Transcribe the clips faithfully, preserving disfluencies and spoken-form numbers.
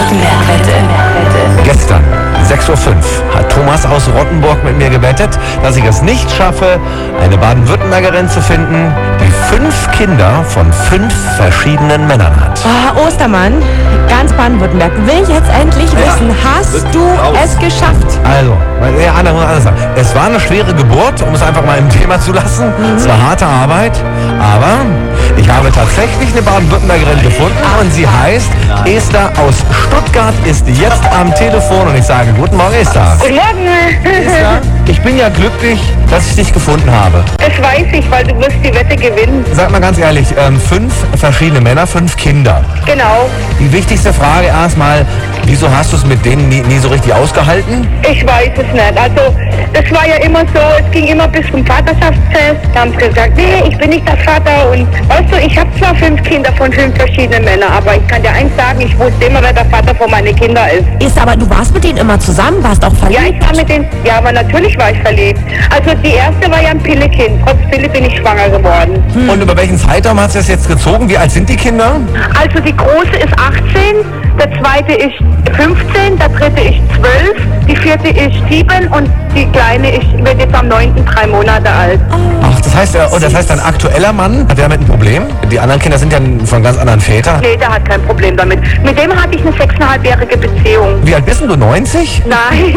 Württemberg-Wette. Gestern, sechs Uhr fünf, hat Thomas aus Rottenburg mit mir gewettet, dass ich es nicht schaffe, eine Baden-Württembergerin zu finden, die fünf Kinder von fünf verschiedenen Männern hat. Oh, Ostermann, ganz Baden-Württemberg, will ich jetzt endlich wissen, hast du es geschafft? Also, ja, Anna muss anders sagen. Es war eine schwere Geburt, um es einfach mal im Thema zu lassen. Es war harte Arbeit, aber ich habe tatsächlich eine Baden-Württembergerin gefunden und sie heißt Esther aus Stuttgart, ist jetzt am Telefon und ich sage guten Morgen, Esther. Guten Morgen. Esther, ich bin ja glücklich, dass ich dich gefunden habe. Das weiß ich, weil du wirst die Wette gewinnen. Sag mal ganz ehrlich, ähm, fünf verschiedene Männer, fünf Kinder. Genau. Die wichtigste Frage erstmal, wieso hast du es mit denen nie, nie so richtig ausgehalten? Ich weiß es nicht. Also, das war ja immer so, es ging immer bis zum Vaterschaftstest. Da haben sie gesagt, nee, ich bin nicht der Vater. Und weißt du, ich habe zwar fünf Kinder von fünf verschiedenen Männern, aber ich kann dir eins sagen, ich wusste immer, wer der Vater von meinen Kindern ist. Ist aber, du warst mit denen immer zusammen, warst auch Ja, verliebt? ich war mit denen, ja, aber natürlich war ich verliebt. Also die erste war ja ein Pillekind. Trotz Pille bin ich schwanger geworden. Und über welchen Zeitraum hat es das jetzt gezogen? Wie alt sind die Kinder? Also die große ist achtzehn, der zweite ist fünfzehn, der dritte ist zwölf, die vierte ist sieben und die kleine ist, wird jetzt am neunten drei Monate alt. Ach, das heißt, äh, oh, das heißt, dein aktueller Mann hat damit ein Problem? Die anderen Kinder sind ja von ganz anderen Vätern. Nee, der hat kein Problem damit. Mit dem hatte ich eine sechseinhalbjährige Beziehung. Wie alt bist denn du? neunzig? Nein,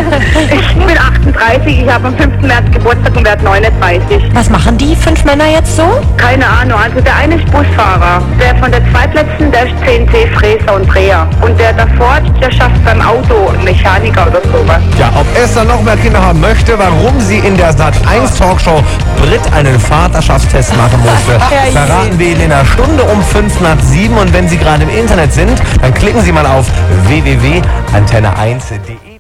ich bin achtunddreißig, ich habe am fünften März Geburtstag und werde neununddreißig. Was machen die fünf Männer jetzt so? Keine Ahnung, also der eine ist Busfahrer, der von der zweitletzten, der ist C N C Fräser und Dreher. Und der davor, der schafft beim Auto Mechaniker oder sowas. Ja, ob Esther noch mehr Kinder haben möchte, warum sie in der Sat eins Talkshow Brit einen Vaterschaftstest machen musste, Herrje. verraten wir Ihnen in einer Stunde um fünf nach sieben. Und wenn Sie gerade im Internet sind, dann klicken Sie mal auf w w w punkt antenne eins punkt de.